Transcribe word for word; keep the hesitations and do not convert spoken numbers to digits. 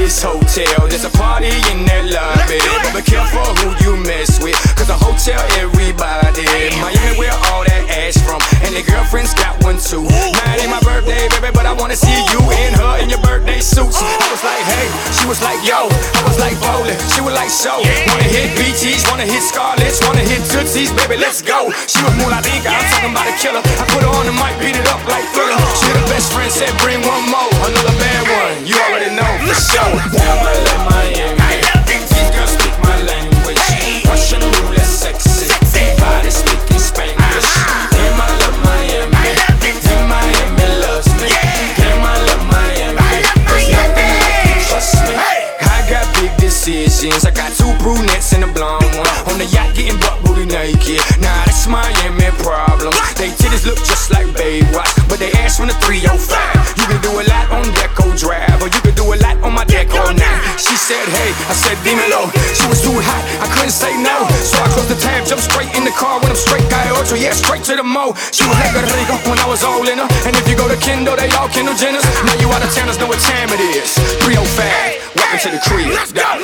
this hotel. There's a party in that lobby, but be careful who you mess with, cause a hotel everybody. Miami where all that ass from, and their girlfriends got one too. Now it ain't my birthday, baby, but I wanna see you and her in your birthday suits. I was like, hey, she was like, yo. I was like, bowling, she was like, so. Wanna hit B Ts, wanna hit Scarlett's, wanna hit Tootsies, baby, let's go. She was more like Inca, I'm talking about a killer. I put her on the mic, beat it up like Thriller. She the best friend, said bring one more, another bad one. You already know for sure. Damn, I love Miami. These girls speak my language. Russian roulette, sexy. Body speaking Spanish. Damn, I love Miami. Damn, Miami loves me. Damn, I love Miami. There's nothing like you, trust me. I got big decisions. I got two brunettes and a blonde one on the yacht getting butt booty naked. Nah, that's Miami problem. They titties look just like Baywatch, but they ass from the three oh five. You can do a lot on Deco Drive, or you can do a lot on my Deco nine. She said, hey, I said, dímelo. She was too hot, I couldn't say no. So I closed the tab, jumped straight in the car when I'm straight. Got ocho, yeah, straight to the mo. She was like a Rico when I was all in her. And if you go to Kendall, they all Kendall Jenners. Now you out of towners know what time it is. three oh five, welcome to the crib.